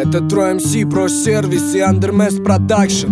Это Трой МС, Про Сервис и Андермес Продакшн.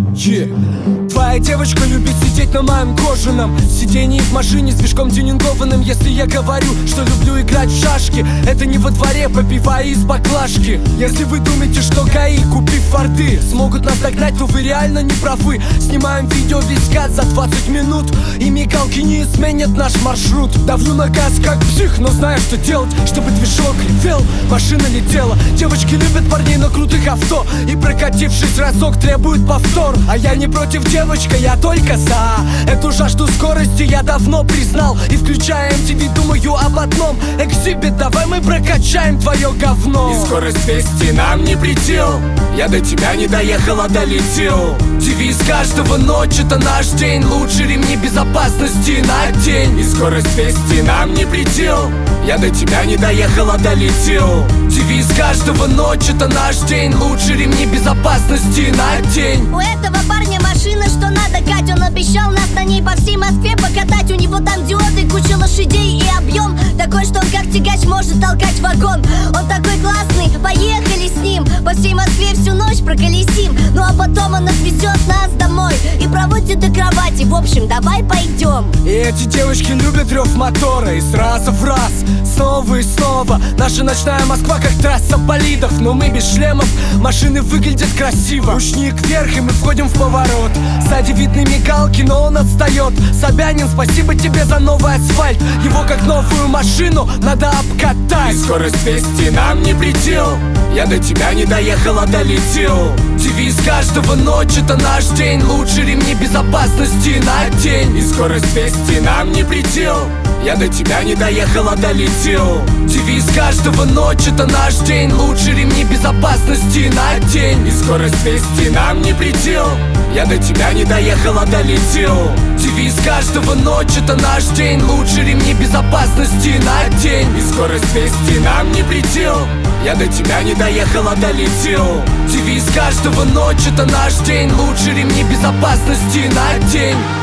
Твоя девочка любит сидеть на моем кожаном сиденье в машине с движком тюнингованным. Если я говорю, что люблю играть в шашки, это не во дворе, попивая из баклажки. Если вы думаете, что ГАИ, купив форты, смогут нас догнать, то вы реально не правы. Снимаем видео весь гад за 20 минут, и мигалки не изменят наш маршрут. Давлю на газ как псих, но знаю, что делать, чтобы движок ревел, машина летела. Девочки любят парней на крутых авто, и прокатившись разок требуют повтор. А я не против, девочка, я только за эту жажду скорости я давно признал. И включая MTV, думаю об одном: экзибит, давай мы прокачаем твое говно. И скорость 200 нам не предел, я до тебя не доехал, а долетел. Девиз каждого ночь — это наш день, лучше ремни безопасности надень. И скорость 200 нам не предел, я до тебя не доехал, а долетел. Девиз каждого ночь — это наш день, лучше ремни безопасности надень. У этого парня машина, что надо, Кать. Он обещал нас на ней по всей Москве покатать. У него там диоды, куча лошадей и объем такой, что он как тягач может толкать вагон. Он такой классный, поехали с ним по всей Москве всю ночь проколесим. Ну а потом он отвезет нас домой и проводит до кровати. В общем, давай пойдем. И эти девочки любят рев мотора, и сразу в раз, снова и снова. Наша ночная Москва как трасса болидов, но мы без шлемов, машины выглядят красиво. Ручник вверх, и мы входим в поворот. Сзади видны мигалки, но он отстает. Собянин, спасибо тебе за новый асфальт. Его как новую машину надо обкатать. И скорость 200 нам не предел, я до тебя не доехал, а долетел. Девиз каждого ночь — это наш день, лучше ремни безопасности надень. И скорость 200 нам не предел, я до тебя не доехал, а долетел. Девиз каждого ночь — это наш день, лучше ремни безопасности надень. И скорость 200 нам не предел, я до тебя не доехал, а долетел. Девиз каждого ночь — это наш день, лучше ремни безопасности надень. И скорость 200 нам не предел, я до тебя не доехал, а долетел. Девиз каждого ночь — это наш день, лучше ремни безопасности надень.